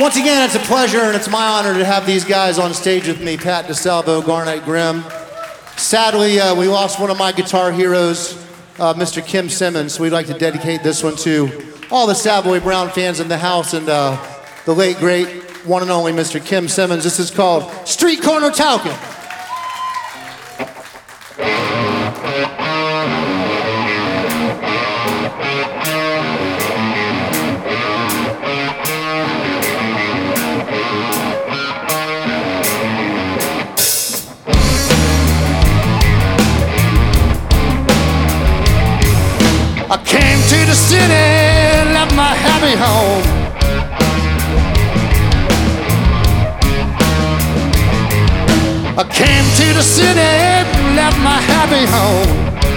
Once again, it's a pleasure and it's my honor to have these guys on stage with me, Pat DeSalvo, Garnet Grimm. Sadly, we lost one of my guitar heroes, Mr. Kim Simmons, so we'd like to dedicate this one to all the Savoy Brown fans in the house and the late, great, one and only Mr. Kim Simmons. This is called Street Corner Talkin'. I came to the city, left my happy home. I came to the city, left my happy home.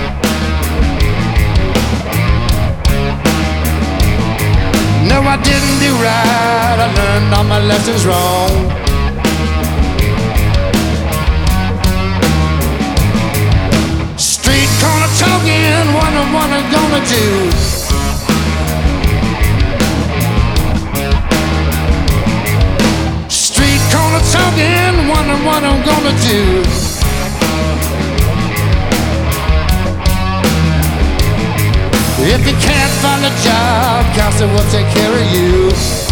No, I didn't do right, I learned all my lessons wrong. Street corner talking, what I'm gonna do. Street corner talking, what I'm gonna do. If you can't find a job, council will take care of you.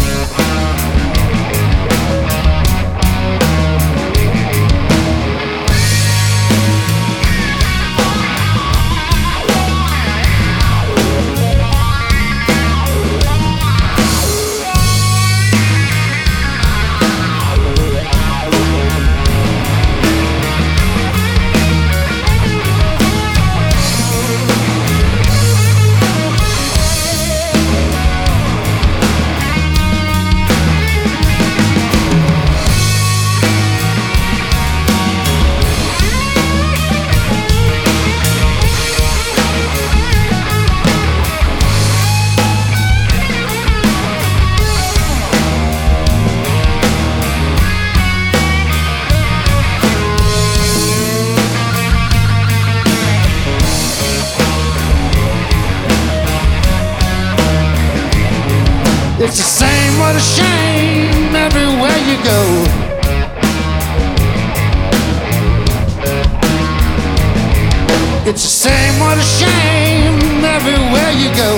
It's the same, what a shame, everywhere you go. It's the same, what a shame, everywhere you go.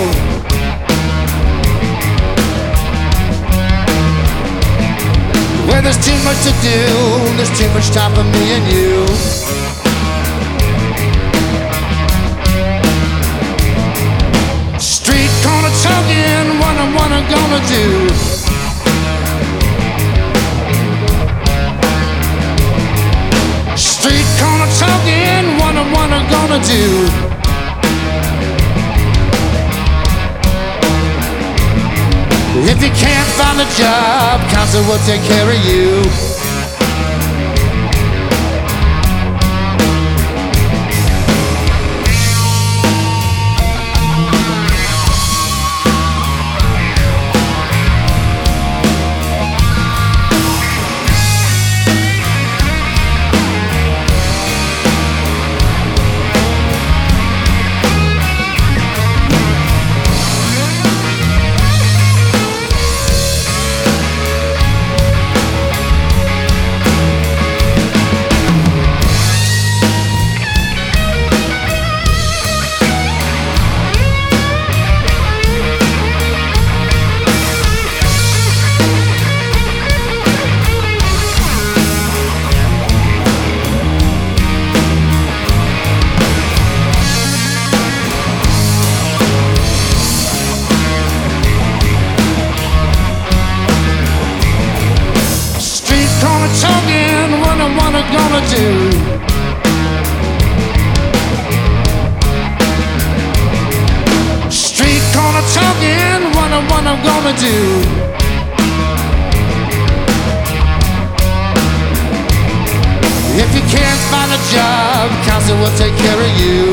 Where there's too much to do, there's too much time for me and you. Street corner talking, what I'm gonna do. Street corner talking, what I'm gonna do. If you can't find a job, council will take care of you. Talking, what I'm gonna do. Street corner talking, what I'm gonna do. If you can't find a job, council will take care of you.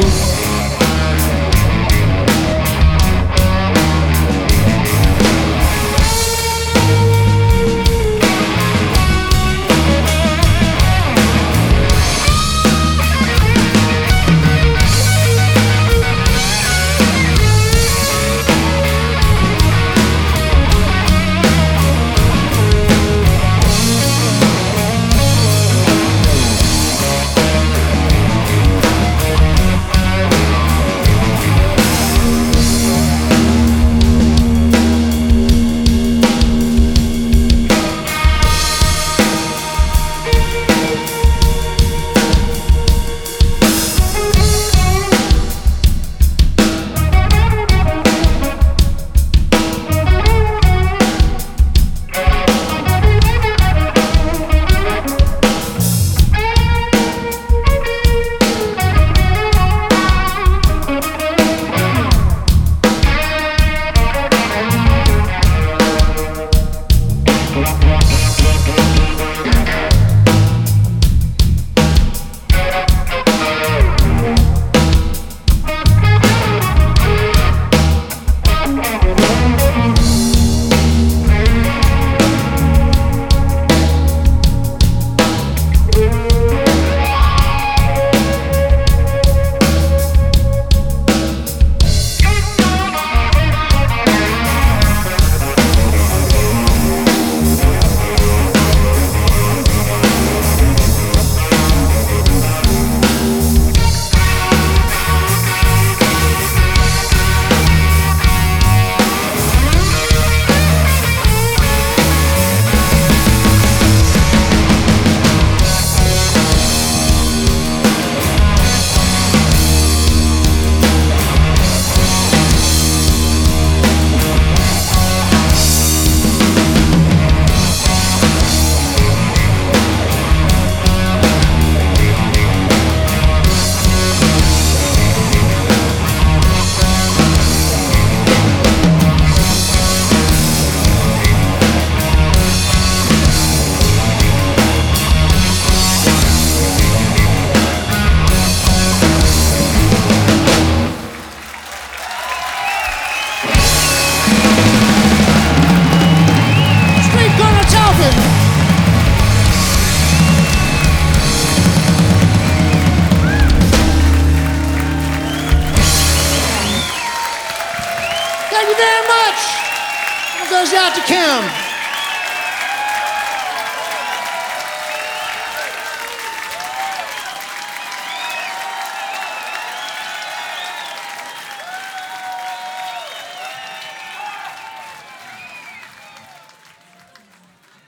Thank you very much. It goes out to Kim.